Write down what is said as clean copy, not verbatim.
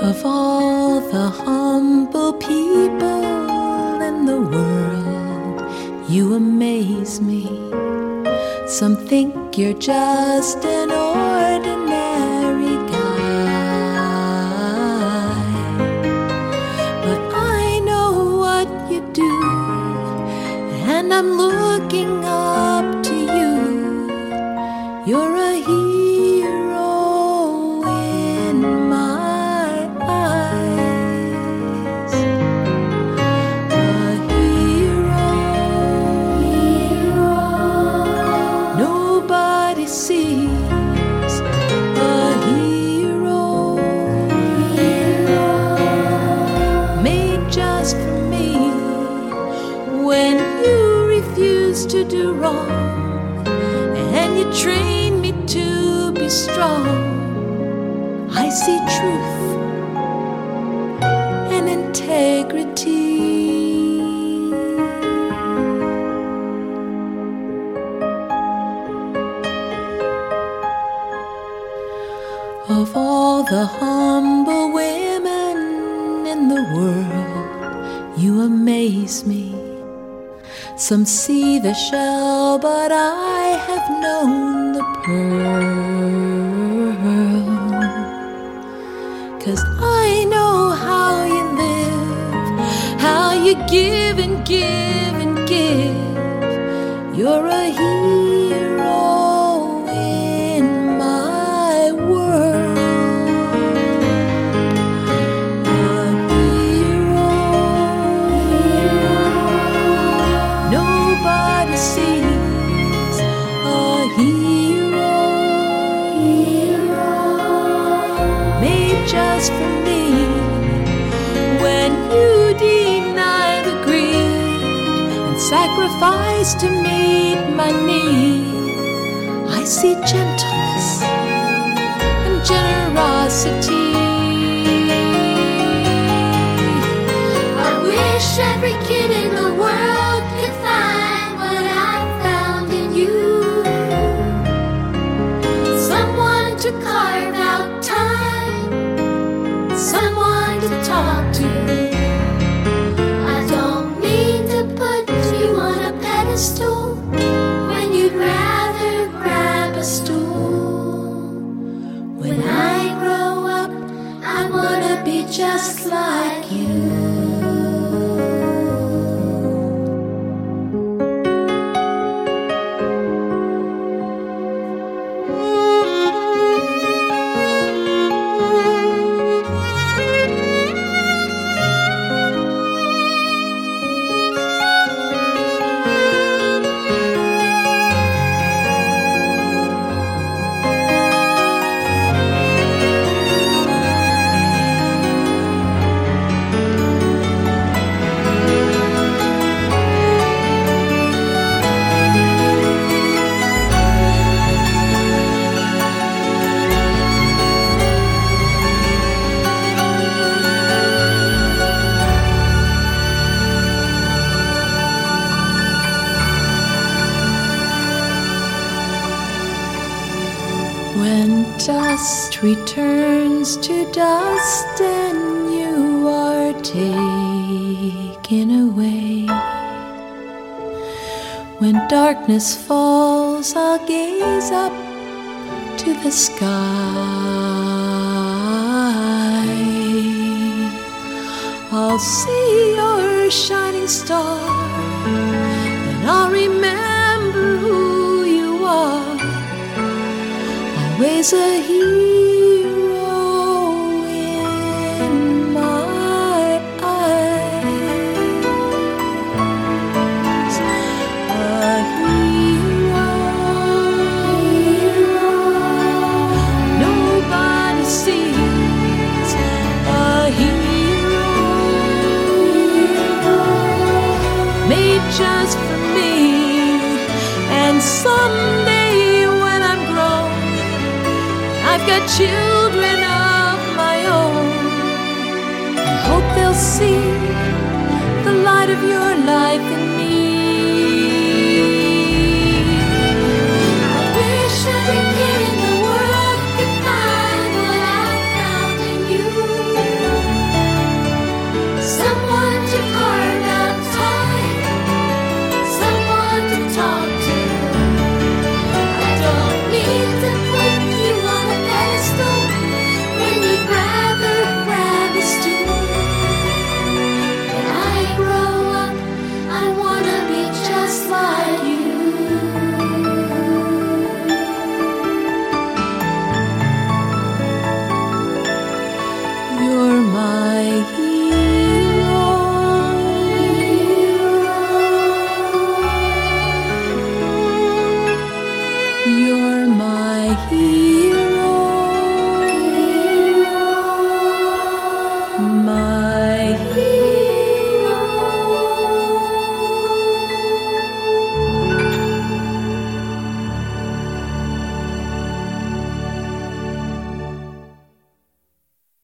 Of all the humble people in the world, you amaze me. Some think you're just an ordinary guy, but I know what you do, and I'm looking up to you. You're a hero in my eyes, a hero. Nobody sees, a hero made just for me. When you refuse to do wrong and you train me to be strong, I see truth and integrity. Of all the humble women in the world, you amaze me. Some see the shell, but I have known the pearl. 'Cause I know how you live, how you give and give and give. You're a hero in my world, a hero. Nobody sees, a hero made just for me. When you deny the greed and sacrifice to meet my need, I see gentleness and generosity. I wish every kid in the world could find what I found in you. Someone to carve out time, someone to talk to. I don't mean to put you on a pedestal when you'd rather grab a stool. When I grow up, I wanna be just like you. When dust returns to dust and you are taken away, when darkness falls, I'll gaze up to the sky. I'll see your shining star, and I'll remember who you are. Always a hero in my eyes, a hero. Nobody sees, a hero made just for me. And someday when I'm grown, I've got children of my own. I hope they'll see the light of your life in me. I wish every kid in the world could find what I found in you. My